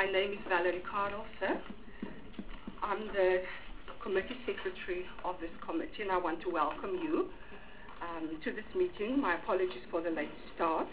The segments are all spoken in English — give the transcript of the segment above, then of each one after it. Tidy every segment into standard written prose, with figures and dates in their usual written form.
My name is Valerie Carlson. I'm the committee secretary of this committee, and I want to welcome you to this meeting. My apologies for the late start.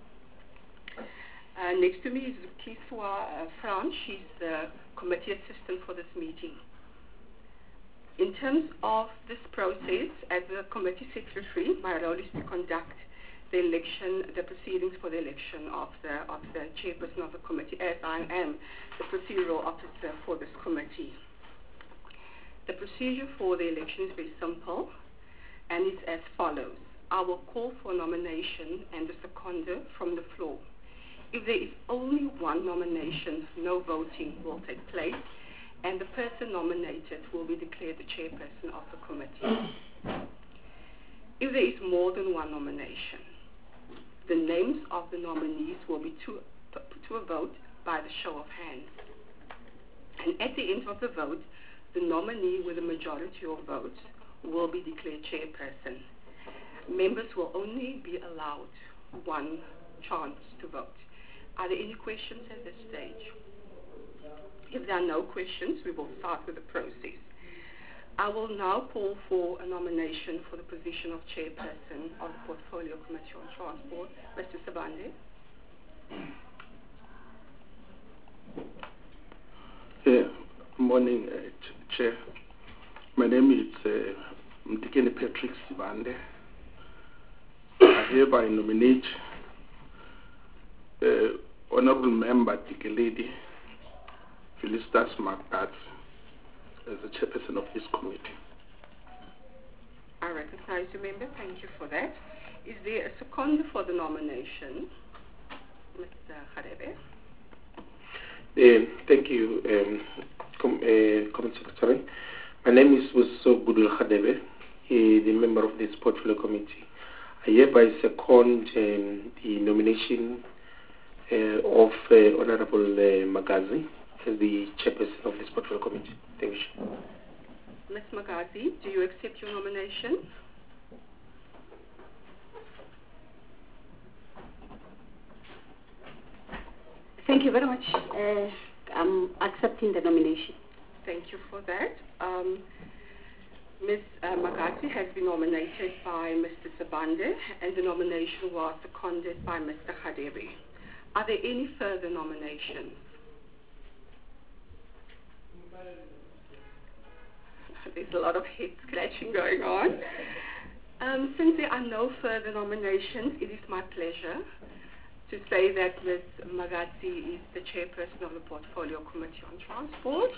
Next to me is Kiswa Franz. She's the committee assistant for this meeting. In terms of this process, as the committee secretary, my role is to conduct the election, the proceedings for the election of the chairperson of the committee, as I am the procedural officer for this committee. The procedure for the election is very simple, and it's as follows. I will call for nomination and a seconder from the floor. If there is only one nomination, no voting will take place, and the person nominated will be declared the chairperson of the committee. If there is more than one nomination, the names of the nominees will be put to a vote by the show of hands. And at the end of the vote, the nominee with a majority of votes will be declared chairperson. Members will only be allowed one chance to vote. Are there any questions at this stage? If there are no questions, we will start with the process. I will now call for a nomination for the position of chairperson of the Portfolio Committee on Transport. Mr. Sibande. Morning, Chair. My name is Mtikeni Patrick Sibande. I hereby nominate Honorable Member Dikeledi Felicitas Magazi as the chairperson of this committee. I recognize you, member. Thank you for that. Is there a seconder for the nomination? Mr. Khadebe. Thank you, Comment Secretary. My name is Wiso Budul Khadebe, the member of this portfolio committee. I hereby second the nomination of Honorable Magazi as the chairperson of this portfolio committee. Thank you. Ms. Magazi, do you accept your nomination? Thank you very much. I'm accepting the nomination. Thank you for that. Ms. Magazi has been nominated by Mr. Sibande, and the nomination was seconded by Mr. Khadebe. Are there any further nominations? There's a lot of head scratching going on. Since there are no further nominations, it is my pleasure to say that Ms. Magazi is the chairperson of the Portfolio Committee on Transport.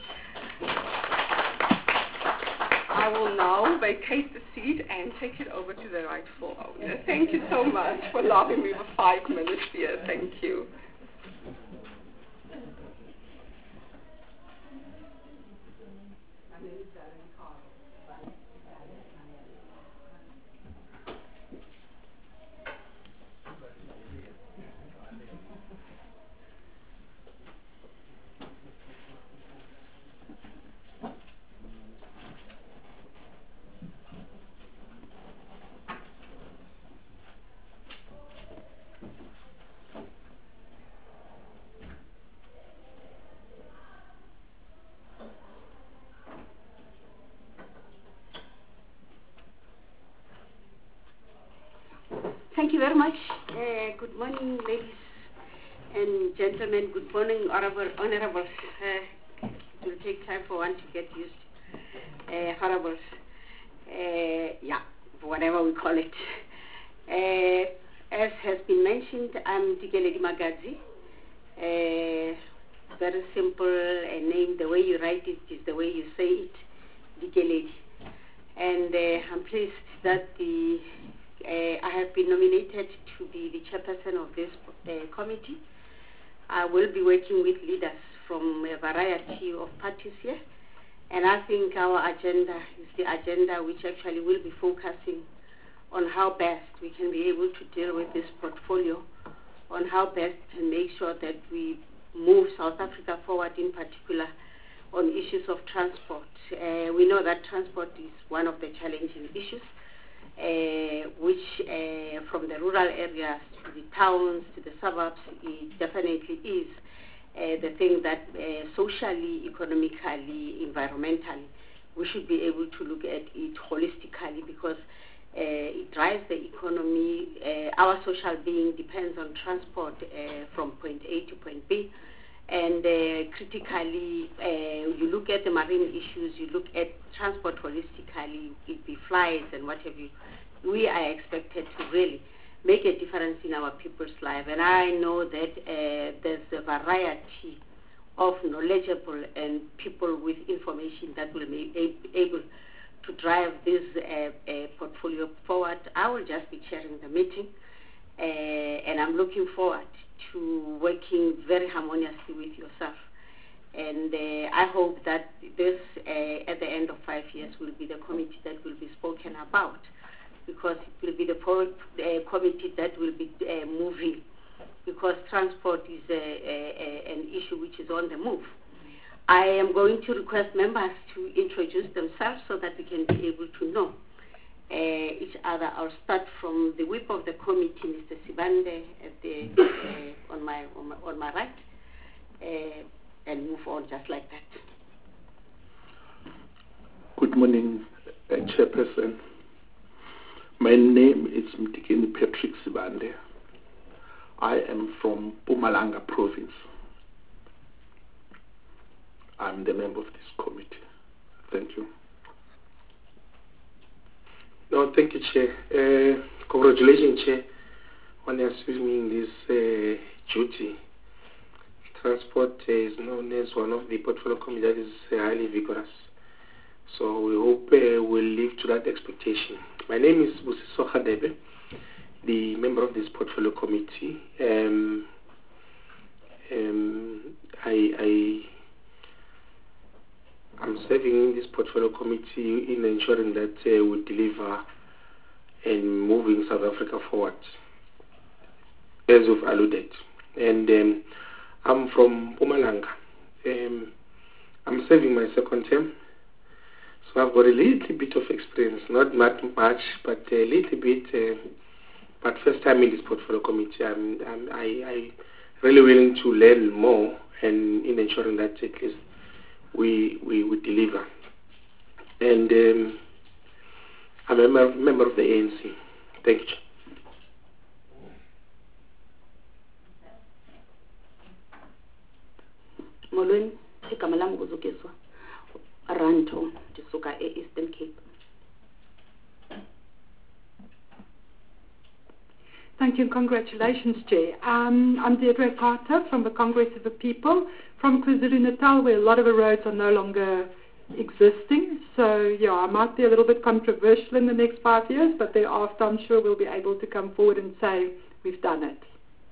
I will now vacate the seat and take it over to the rightful owner. Thank you so much for allowing me for 5 minutes here. Thank you. Thank you very much. Good morning, ladies and gentlemen. Good morning, honorables. It will take time for one to get used to honorables. Yeah, whatever we call it. As has been mentioned, I'm Dikeledi Magazi. Very simple name. The way you write it is the way you say it, Dikeledi. And I'm pleased that I have been nominated to be the chairperson of this committee. I will be working with leaders from a variety of parties here, and I think our agenda is the agenda which actually will be focusing on how best we can be able to deal with this portfolio, on how best to make sure that we move South Africa forward, in particular on issues of transport. We know that transport is one of the challenging issues, which from the rural areas to the towns to the suburbs, it definitely is the thing that socially, economically, environmentally, we should be able to look at it holistically, because it drives the economy. Our social being depends on transport from point A to point B. And critically, you look at the marine issues, you look at transport holistically, it be flights and what have you. We are expected to really make a difference in our people's life. And I know that there's a variety of knowledgeable and people with information that will be able to drive this portfolio forward. I will just be chairing the meeting, and I'm looking forward to working very harmoniously with yourself. And I hope that this, at the end of 5 years, will be the committee that will be spoken about, because it will be the committee that will be moving, because transport is an issue which is on the move. I am going to request members to introduce themselves so that we can be able to know each other. I'll start from the whip of the committee, Mr. Sibande, at on my right, and move on just like that. Good morning, Chairperson. My name is Mtikeni Patrick Sibande. I am from Mpumalanga Province. I'm the member of this committee. Thank you. No, thank you, Chair. Congratulations, Chair, on assuming this duty. Transport is known as one of the portfolio committees that is highly vigorous. So we hope we'll live to that expectation. My name is Busiso Khadebe, the member of this portfolio committee. I'm serving in this portfolio committee in ensuring that we deliver and moving South Africa forward, as we've alluded. And I'm from Mpumalanga. I'm serving my second term, so I've got a little bit of experience, not much, but a little bit. But first time in this portfolio committee, I'm really willing to learn more, and in ensuring that at least we deliver. And I'm a member of the ANC. Thank you. Molweni, igama lam nguzukiswa Ranto, ndisuka e-Eastern Cape. Thank you and congratulations, Chair. I'm Deirdre Carter from the Congress of the People from KwaZulu-Natal, where a lot of the roads are no longer existing. So, yeah, I might be a little bit controversial in the next 5 years, but thereafter I'm sure we'll be able to come forward and say we've done it.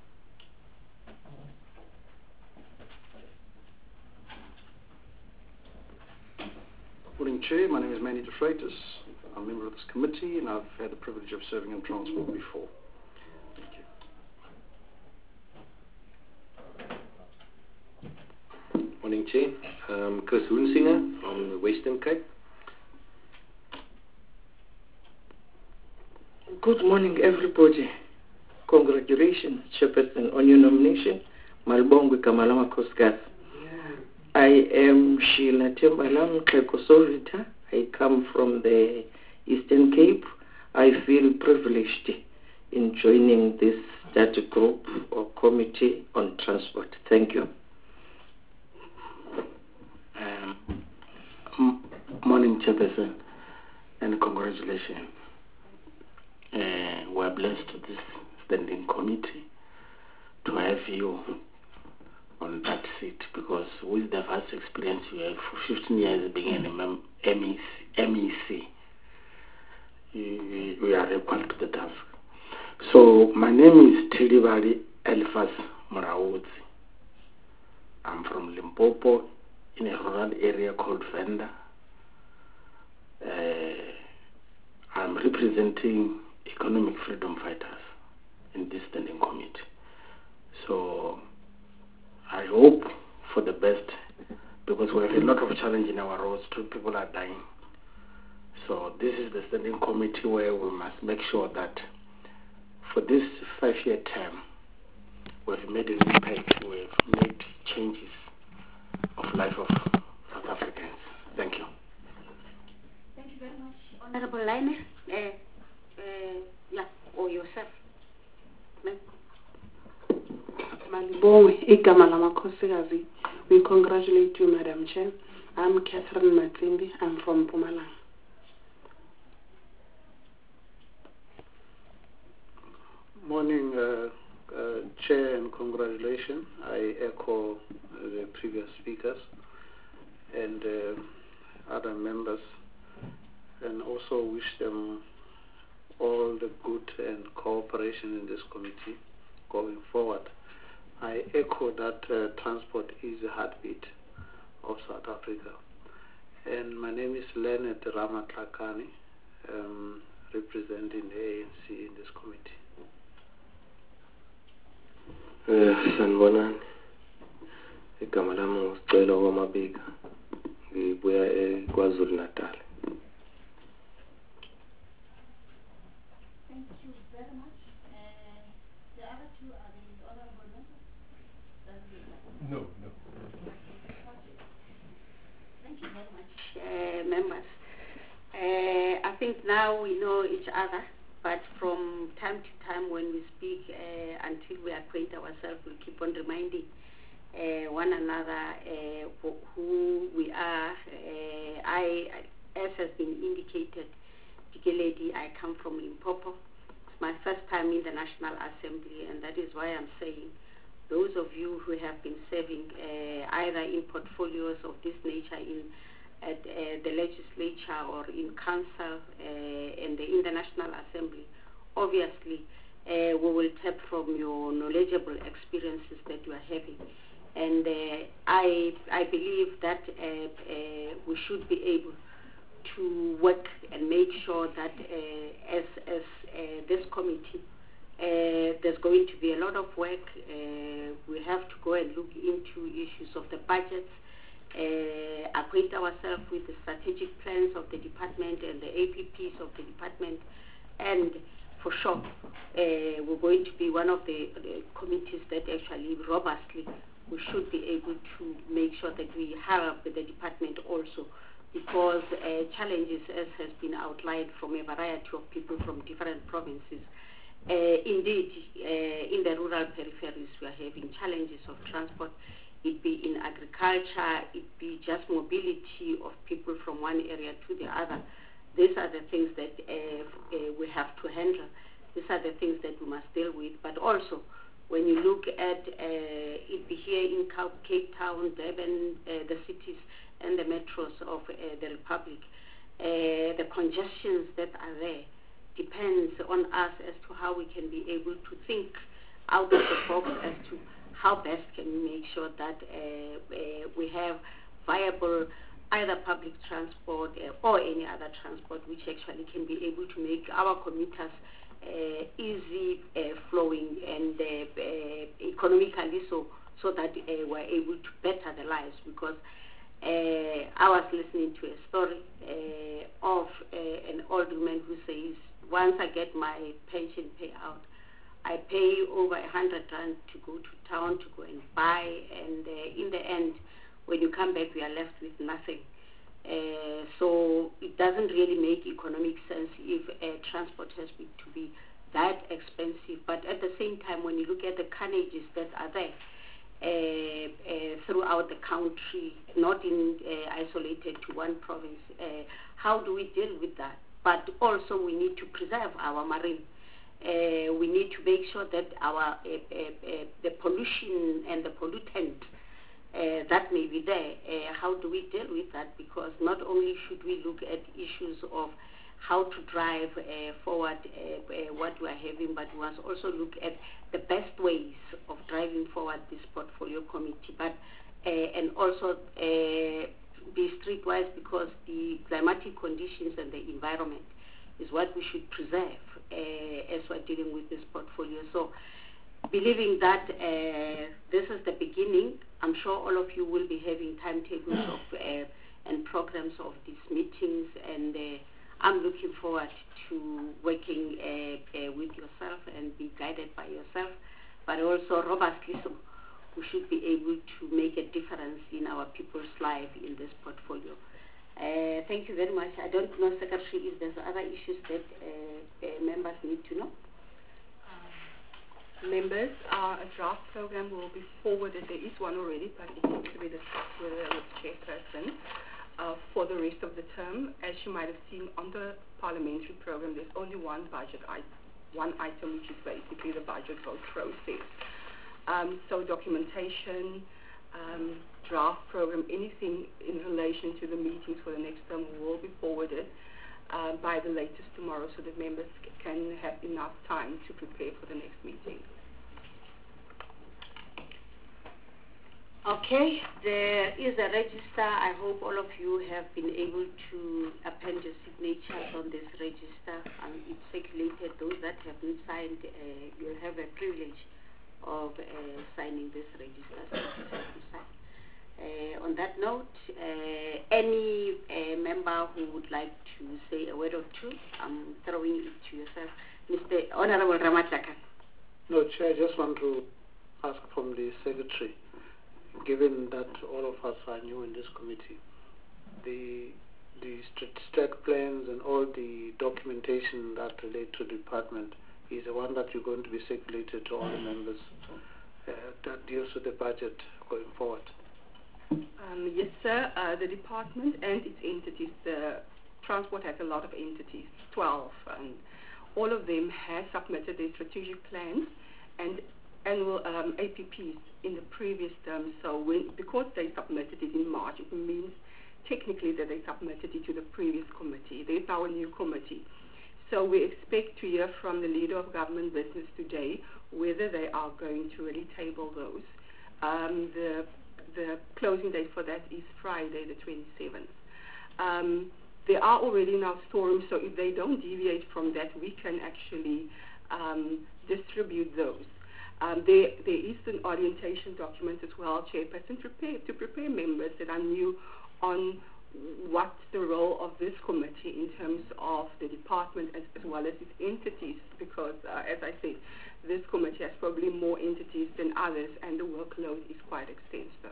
Morning, Chair. My name is Manny de Freitas. I'm a member of this committee, and I've had the privilege of serving in transport before. Thank you. Morning, Chair. Chris Hoensinger from the Western Cape. Good morning, everybody. Congratulations, Chairperson, on your nomination. Malbongwe Kamalama Kosgas. I am Sheila Tembalam Klekosovita. I come from the Eastern Cape. I feel privileged in joining this study group or committee on transport. Thank you. Morning, Chairperson, and congratulations. We're blessed to this standing committee to have you on that seat, because with the vast experience you have for 15 years being an MEC, we are equal to the task. So my name is Tilibali Elfas Moraudzi. I'm from Limpopo, in a rural area called Venda. I'm representing economic freedom fighters in this standing committee. So I hope for the best, because we have a lot of challenge in our roads. 2 people are dying. So this is the standing committee where we must make sure that for this 5-year term, we've made an impact, we've made changes of life of South Africans. Thank you. Thank you very much, Honorable Line. Or yourself. Malibongwe, igama lamakhosikazi. We congratulate you, Madam Chair. I'm Catherine Matsimbi. I'm from Mpumalanga. Morning, Chair, and congratulations. I echo the previous speakers and other members, and also wish them all the good and cooperation in this committee going forward. I echo that transport is the heartbeat of South Africa. And my name is Leonard Ramatlakane, representing the ANC in this committee. Sanibonani. Igama lami nguSicelo Kwamabika. Ngibuya eKwaZulu Natal. Thank you very much. The other two are the honorable members. No. Thank you very much, members. I think now we know each other, but from time to time when we speak, until we acquaint ourselves, we keep on reminding one another who we are. As has been indicated, Dikeledi, I come from Limpopo. It's my first time in the National Assembly, and that is why I'm saying those of you who have been serving either in portfolios of this nature at the legislature or in council and in the National Assembly, obviously we will tap from your knowledgeable experiences that you are having. And I believe that we should be able to work and make sure that as this committee, there's going to be a lot of work. We have to go and look into issues of the budgets, acquaint ourselves with the strategic plans of the department and the APPs of the department, and for sure we're going to be one of the committees that actually robustly we should be able to make sure that we help the department also, because challenges, as has been outlined from a variety of people from different provinces, indeed in the rural peripheries we are having challenges of transport, it be in agriculture, it be just mobility of people from one area to the other. These are the things that we have to handle. These are the things that we must deal with. But also, when you look at it be here in Cape Town, Durban, the cities and the metros of the Republic, the congestions that are there depends on us as to how we can be able to think out of the box as to how best can we make sure that we have viable either public transport or any other transport which actually can be able to make our commuters easy flowing and economically so that we're able to better their lives. Because I was listening to a story of an old woman who says, once I get my pension payout, I pay over 100 rand to go to town to go and buy, and in the end, when you come back, we are left with nothing. So it doesn't really make economic sense if transport has to be that expensive. But at the same time, when you look at the carnages that are there throughout the country, not isolated to one province, how do we deal with that? But also we need to preserve our marine. We need to make sure that our the pollution and the pollutant that may be there, how do we deal with that? Because not only should we look at issues of how to drive forward what we are having, but we must also look at the best ways of driving forward this portfolio committee, but and also be streetwise, because the climatic conditions and the environment is what we should preserve as we're dealing with this portfolio. So believing that this is the beginning, I'm sure all of you will be having timetables of and programs of these meetings, and I'm looking forward to working with yourself and be guided by yourself, but also robustly so who should be able to make a difference in our people's life in this portfolio. Thank you very much. I don't know, Secretary, if there's other issues that members need to know. Members, a draft program will be forwarded. There is one already, but it needs to be discussed with the chairperson for the rest of the term. As you might have seen on the parliamentary program, there's only one item, which is basically the budget vote process. So documentation, draft program, anything in relation to the meetings for the next term will be forwarded by the latest tomorrow, so that members can have enough time to prepare for the next meeting. Okay, there is a register. I hope all of you have been able to append your signatures on this register. It's circulated. Those that haven't signed, you'll have a privilege of signing this register. So please have to sign. On that note, any member who would like to say a word or two, I'm throwing it to yourself. Mr. Honorable Ramatlaka. No, Chair, I just want to ask from the Secretary, given that all of us are new in this committee, the strat plans and all the documentation that relate to the department is the one that you're going to be circulated to all the members that deals with the budget going forward. Yes, sir. The department and its entities, the transport has a lot of entities, 12, and all of them have submitted their strategic plans and annual APPs in the previous term. So because they submitted it in March, it means technically that they submitted it to the previous committee. There's our new committee. So we expect to hear from the Leader of Government Business today whether they are going to really table those. The closing date for that is Friday the 27th. They are already now stormed, so if they don't deviate from that, we can actually distribute those. There is an orientation document as well, Chairperson, to prepare members that are new on what's the role of this committee in terms of the department as well as its entities, because, as I said, this committee has probably more entities than others, and the workload is quite extensive.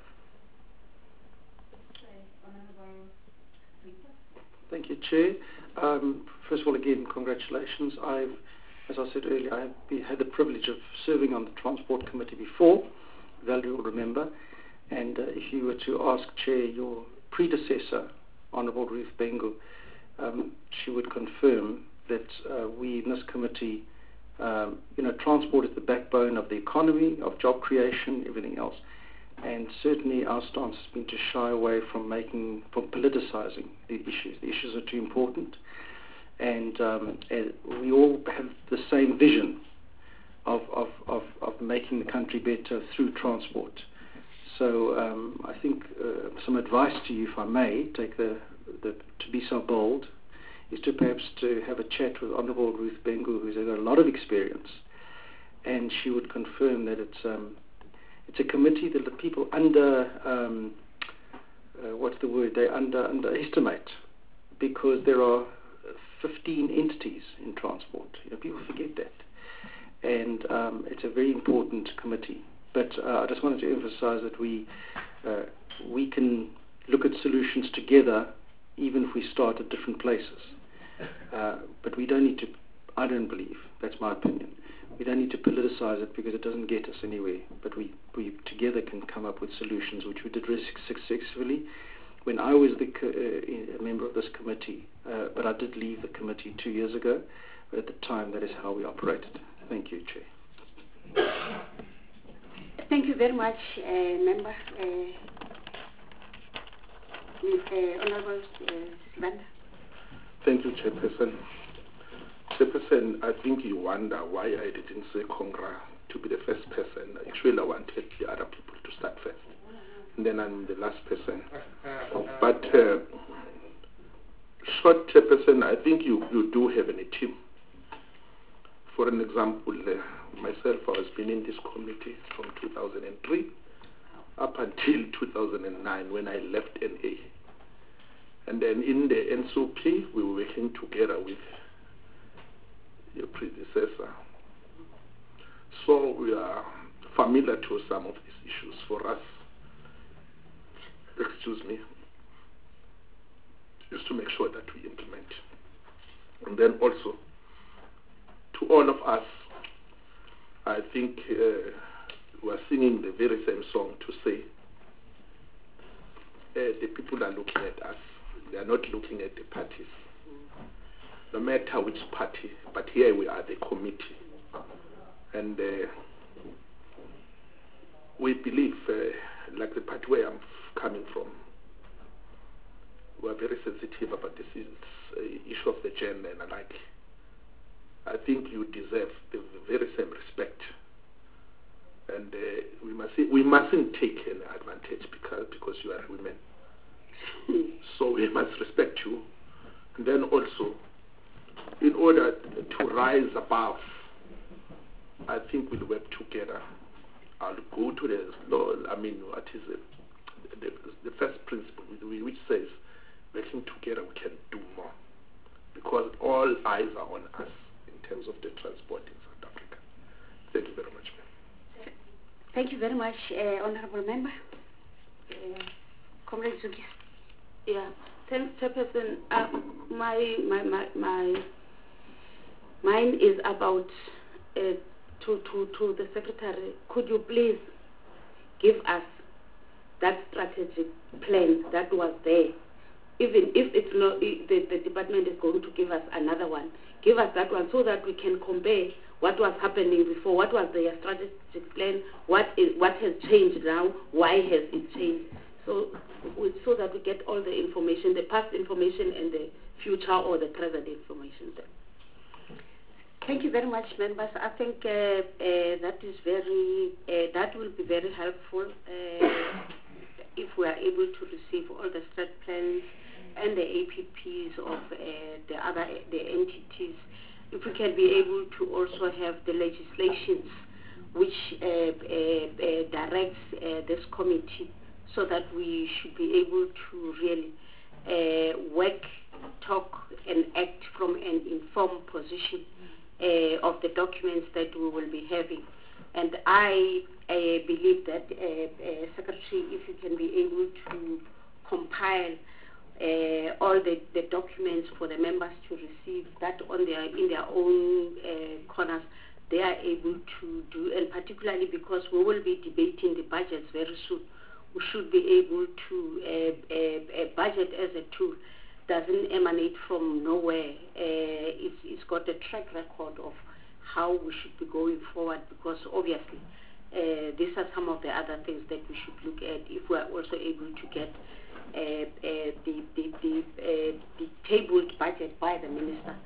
Thank you, Chair. First of all, again, congratulations. As I said earlier, I had the privilege of serving on the Transport Committee before, Valerie will remember, and if you were to ask, Chair, your predecessor, Honourable Ruth Bengu, she would confirm that we in this committee, transport is the backbone of the economy, of job creation, everything else. And certainly our stance has been to shy away from politicizing the issues. The issues are too important. And we all have the same vision of making the country better through transport. So I think some advice to you, if I may, to be so bold, is to perhaps to have a chat with Honourable Ruth Bengu, who's got a lot of experience, and she would confirm that it's a committee that the people they underestimate, because there are 15 entities in transport. People forget that, and it's a very important committee. But I just wanted to emphasize that we can look at solutions together, even if we start at different places. But we don't need to. I don't believe, that's my opinion, we don't need to politicize it, because it doesn't get us anywhere. But we together can come up with solutions, which we did successfully when I was a member of this committee. But I did leave the committee 2 years ago. But at the time, that is how we operated. Thank you, Chair. Thank you very much, Member. Honourable Sibanda. Thank you, Chairperson. Chairperson, I think you wonder why I didn't say Congra to be the first person. Actually, I wanted the other people to start first. And then I'm the last person. But, short Chairperson, I think you do have a team. For an example, myself, I was been in this committee from 2003 up until 2009 when I left NA. And then in the NSOP, we were working together with your predecessor. So we are familiar to some of these issues for us, is to make sure that we implement. And then also, to all of us, I think we are singing the very same song to say the people are looking at us. They are not looking at the parties. No matter which party, but here we are the committee. And we believe, like the party where I'm coming from, we are very sensitive about this issue of the gender and alike. I think you deserve the very same respect, and we mustn't take any advantage because you are women. So we must respect you, and then also, in order to rise above, I think we'll work together. I'll go to the law. I mean, what is it? The first principle, which says, working together we can do more, because all eyes are on us in terms of the transport in South Africa. Thank you very much, ma'am. Thank you very much, Honourable Member. Comrade Zuki. Yeah, thanks, Chairperson. Mine is about to the Secretary. Could you please give us that strategic plan that was there? Even if it's not, the department is going to give us another one, give us that one so that we can compare what was happening before, what was their strategic plan, what has changed now, why has it changed, so that we get all the information, the past information and the future or the present information. Thank you very much, members. I think that will be very helpful if we are able to receive all the strat plans and the APPs of the entities. If we can be able to also have the legislations which directs this committee, so that we should be able to really work, talk and act from an informed position of the documents that we will be having. And I believe that, Secretary, if you can be able to compile all the documents for the members to receive that in their own corners, they are able to do, and particularly because we will be debating the budgets very soon, we should be able to, a budget as a tool doesn't emanate from nowhere. It's got a track record of how we should be going forward, because obviously these are some of the other things that we should look at if we are also able to get the tabled budget by the Minister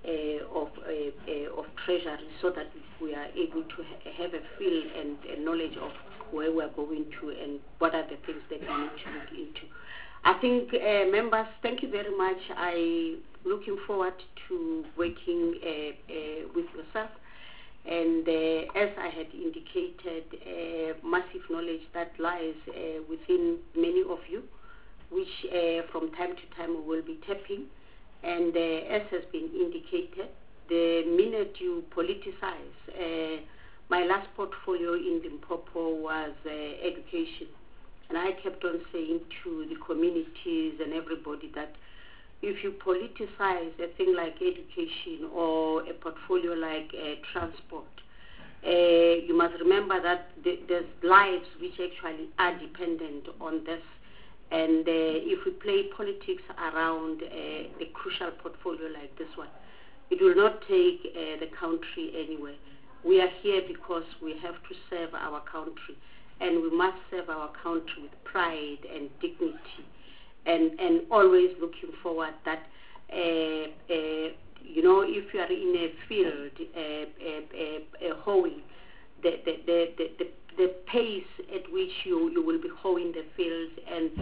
of Treasury, so that we are able to have a feel and knowledge of where we are going to and what are the things that we need to look into. I think, members, thank you very much. I'm looking forward to working with yourself. And as I had indicated, massive knowledge that lies within many of you, which from time to time we will be tapping. And as has been indicated, the minute you politicize, my last portfolio in Limpopo was education. And I kept on saying to the communities and everybody that if you politicize a thing like education or a portfolio like transport, you must remember that there's lives which actually are dependent on this. And if we play politics around a crucial portfolio like this one, it will not take the country anywhere. We are here because we have to serve our country. And we must serve our country with pride and dignity, and always looking forward that, you know, if you are in a field hoeing, the pace at which you will be hoeing the field and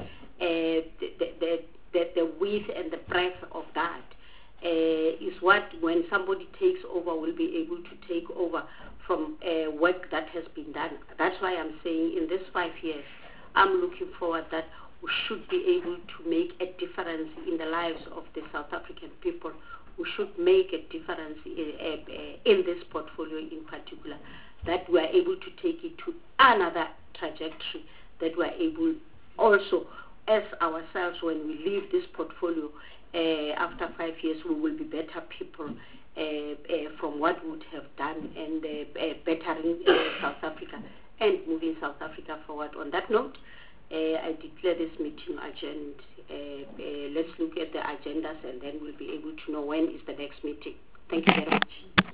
the width and the breadth of that is what, when somebody takes over, will be able to take over from work that has been done. That's why I'm saying in this 5 years, I'm looking forward that who should be able to make a difference in the lives of the South African people, who should make a difference in this portfolio in particular, that we are able to take it to another trajectory, that we are able also, as ourselves, when we leave this portfolio after 5 years, we will be better people from what we would have done, and bettering South Africa and moving South Africa forward. On that note, I declare this meeting adjourned. Let's look at the agendas, and then we'll be able to know when is the next meeting. Thank you very much.